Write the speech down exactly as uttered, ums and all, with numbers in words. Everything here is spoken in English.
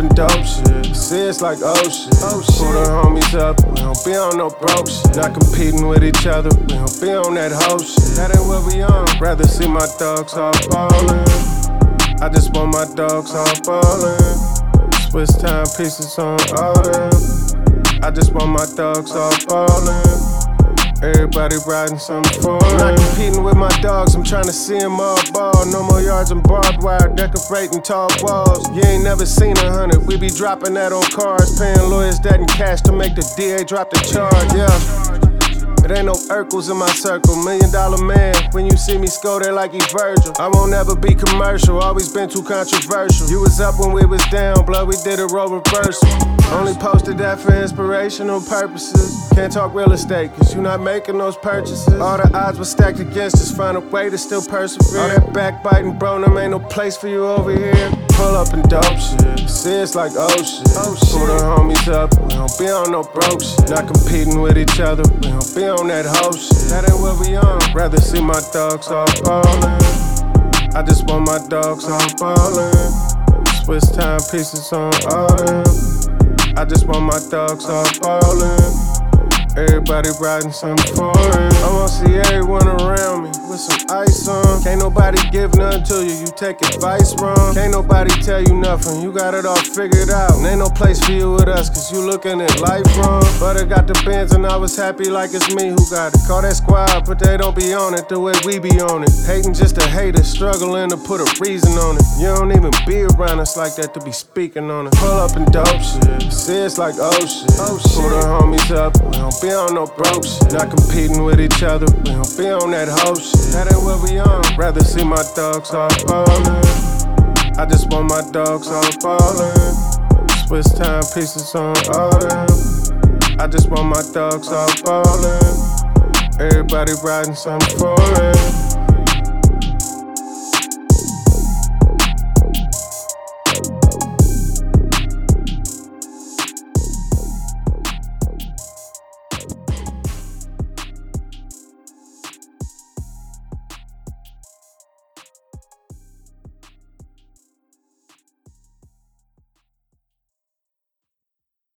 and dope shit. See, it's like oh shit. Oh shit. Pull the homies up, we don't be on no broke shit. Not competing with each other, we don't be on that hoe shit. That ain't what we on. Rather see my dogs all ballin'. I just want my dogs all ballin'. Swiss time pieces on all them. I just want my dogs all ballin'. Everybody riding something foreign. Not competing with my dogs, I'm trying to see them all ball. No more yards and barbed wire, decorating tall walls. You ain't never seen a hundred, we be dropping that on cars. Paying lawyers that in cash to make the D A drop the charge, yeah. It ain't no Urkels in my circle, million dollar man. When you see me go there like he Virgil. I won't ever be commercial, always been too controversial. You was up when we was down, blood, we did a role reversal. Only posted that for inspirational purposes. Can't talk real estate, cause you not making those purchases. All the odds were stacked against us, find a way to still persevere. All that backbiting, bro, them ain't no place for you over here. Pull up and dope shit, see it's like oh shit. Oh, shit. Pull the homies up, we don't be on no broke shit. Not competing with each other, we don't be on that hoe shit. That ain't what we on. Rather see my dogs all ballin'. I just want my dogs all ballin'. Swiss time pieces on all them. I just want my dogs all ballin'. Everybody riding something foreign. I wanna see everyone around me with some ice on. Can't nobody give nothing to you, you take advice wrong. Can't nobody tell you nothing, you got it all figured out. And ain't no place for you with us, cause you looking at life wrong. But I got the Benz and I was happy like it's me who got it. Call that squad, but they don't be on it the way we be on it. Hating just a hater, struggling to put a reason on it. You don't even be around us like that to be speaking on it. Pull up and dope shit, see it's like oh shit. Oh, shit. Pull the homies up, we don't be on no broke shit. Not competing with each other, we don't be on that hoe shit. That ain't what we on. Rather see my dogs all ballin'. I just want my dogs all ballin'. Swiss time pieces on all them. I just want my dogs all ballin'. Everybody riding something foreign.